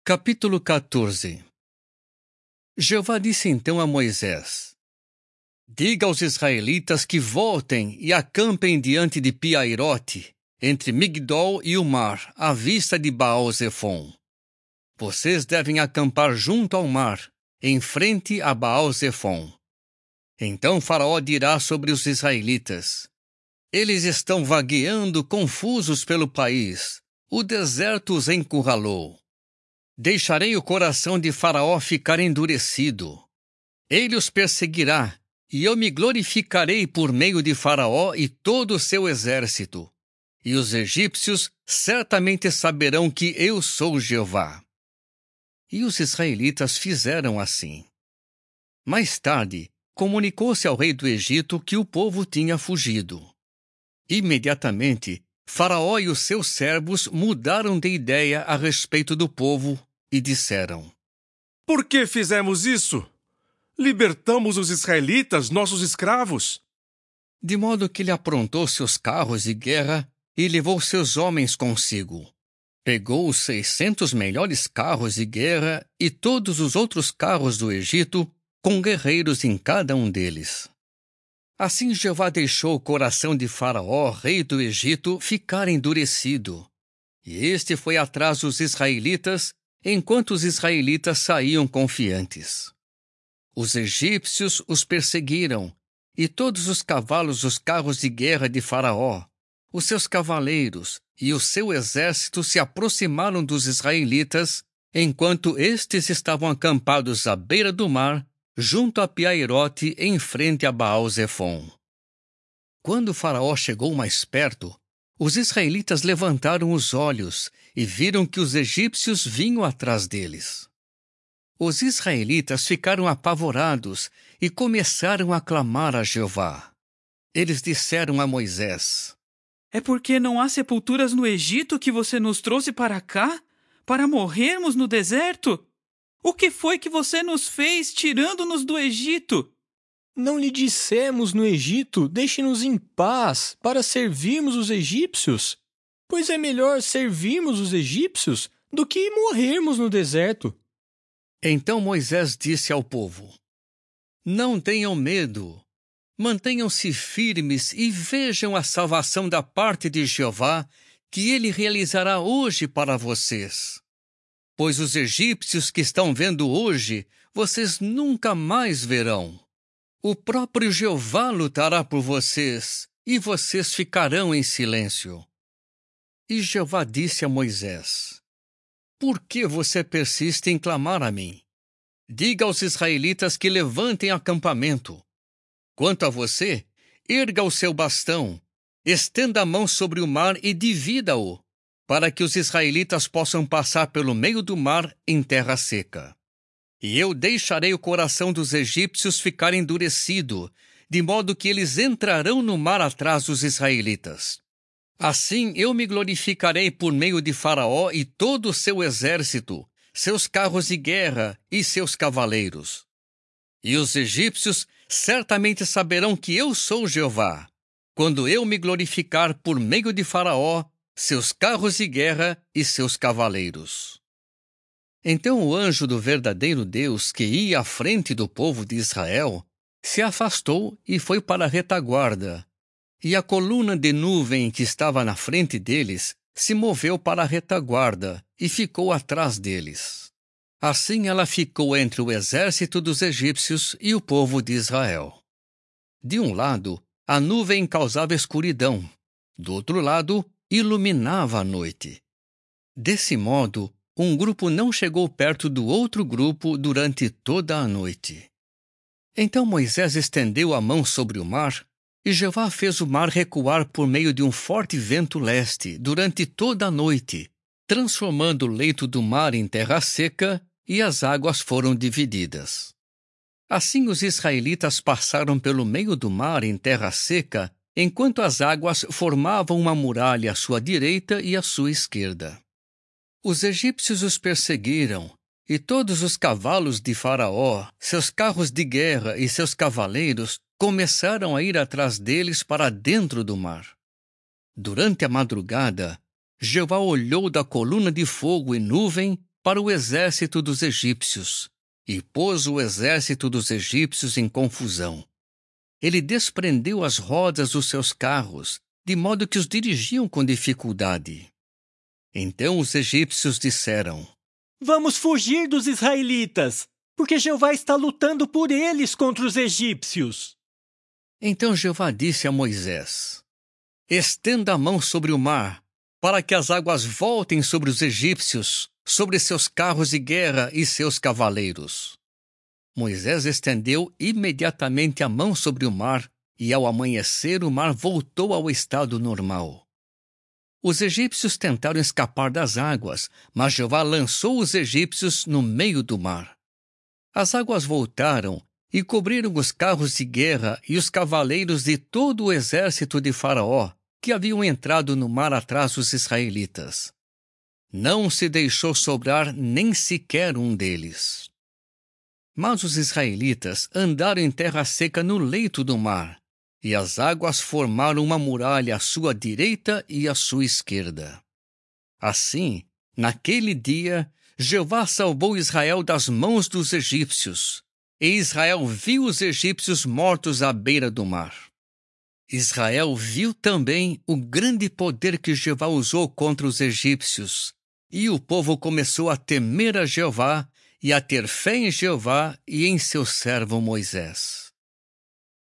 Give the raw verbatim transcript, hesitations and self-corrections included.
Capítulo quatorze. Jeová disse então a Moisés: Diga aos israelitas que voltem e acampem diante de Pi-Hahirote, entre Migdol e o mar, à vista de Baal-Zefon. Vocês devem acampar junto ao mar, em frente a Baal-Zefon. Então Faraó dirá sobre os israelitas: Eles estão vagueando confusos pelo país, o deserto os encurralou. Deixarei o coração de Faraó ficar endurecido. Ele os perseguirá, e eu me glorificarei por meio de Faraó e todo o seu exército. E os egípcios certamente saberão que eu sou Jeová. E os israelitas fizeram assim. Mais tarde, comunicou-se ao rei do Egito que o povo tinha fugido. Imediatamente, Faraó e os seus servos mudaram de ideia a respeito do povo e disseram: Por que fizemos isso? Libertamos os israelitas, nossos escravos. De modo que ele aprontou seus carros de guerra e levou seus homens consigo. Pegou os seiscentos melhores carros de guerra e todos os outros carros do Egito, com guerreiros em cada um deles. Assim Jeová deixou o coração de Faraó, rei do Egito, ficar endurecido. E este foi atrás dos israelitas, enquanto os israelitas saíam confiantes. Os egípcios os perseguiram, e todos os cavalos dos carros de guerra de Faraó, os seus cavaleiros e o seu exército se aproximaram dos israelitas, enquanto estes estavam acampados à beira do mar, junto a Pi-Hahirote, em frente a Baal-Zefon. Quando Faraó chegou mais perto, os israelitas levantaram os olhos e viram que os egípcios vinham atrás deles. Os israelitas ficaram apavorados e começaram a clamar a Jeová. Eles disseram a Moisés: É porque não há sepulturas no Egito que você nos trouxe para cá, para morrermos no deserto? O que foi que você nos fez tirando-nos do Egito? Não lhe dissemos no Egito, deixe-nos em paz para servirmos os egípcios? Pois é melhor servirmos os egípcios do que morrermos no deserto. Então Moisés disse ao povo: Não tenham medo. Mantenham-se firmes e vejam a salvação da parte de Jeová, que ele realizará hoje para vocês. Pois os egípcios que estão vendo hoje, vocês nunca mais verão. O próprio Jeová lutará por vocês, e vocês ficarão em silêncio. E Jeová disse a Moisés: Por que você persiste em clamar a mim? Diga aos israelitas que levantem acampamento. Quanto a você, erga o seu bastão, estenda a mão sobre o mar e divida-o, para que os israelitas possam passar pelo meio do mar em terra seca. E eu deixarei o coração dos egípcios ficar endurecido, de modo que eles entrarão no mar atrás dos israelitas. Assim eu me glorificarei por meio de Faraó e todo o seu exército, seus carros de guerra e seus cavaleiros. E os egípcios certamente saberão que eu sou Jeová, quando eu me glorificar por meio de Faraó, seus carros de guerra e seus cavaleiros. Então o anjo do verdadeiro Deus, que ia à frente do povo de Israel, se afastou e foi para a retaguarda, e a coluna de nuvem que estava na frente deles se moveu para a retaguarda e ficou atrás deles. Assim ela ficou entre o exército dos egípcios e o povo de Israel. De um lado, a nuvem causava escuridão, do outro lado, iluminava a noite. Desse modo, um grupo não chegou perto do outro grupo durante toda a noite. Então Moisés estendeu a mão sobre o mar, e Jeová fez o mar recuar por meio de um forte vento leste durante toda a noite, transformando o leito do mar em terra seca, e as águas foram divididas. Assim os israelitas passaram pelo meio do mar em terra seca, enquanto as águas formavam uma muralha à sua direita e à sua esquerda. Os egípcios os perseguiram, e todos os cavalos de Faraó, seus carros de guerra e seus cavaleiros começaram a ir atrás deles para dentro do mar. Durante a madrugada, Jeová olhou da coluna de fogo e nuvem para o exército dos egípcios e pôs o exército dos egípcios em confusão. Ele desprendeu as rodas dos seus carros, de modo que os dirigiam com dificuldade. Então os egípcios disseram: Vamos fugir dos israelitas, porque Jeová está lutando por eles contra os egípcios. Então Jeová disse a Moisés: Estenda a mão sobre o mar, para que as águas voltem sobre os egípcios, sobre seus carros de guerra e seus cavaleiros. Moisés estendeu imediatamente a mão sobre o mar, e ao amanhecer o mar voltou ao estado normal. Os egípcios tentaram escapar das águas, mas Jeová lançou os egípcios no meio do mar. As águas voltaram e cobriram os carros de guerra e os cavaleiros de todo o exército de Faraó, que haviam entrado no mar atrás dos israelitas. Não se deixou sobrar nem sequer um deles. Mas os israelitas andaram em terra seca no leito do mar, e as águas formaram uma muralha à sua direita e à sua esquerda. Assim, naquele dia, Jeová salvou Israel das mãos dos egípcios, e Israel viu os egípcios mortos à beira do mar. Israel viu também o grande poder que Jeová usou contra os egípcios, e o povo começou a temer a Jeová e a ter fé em Jeová e em seu servo Moisés.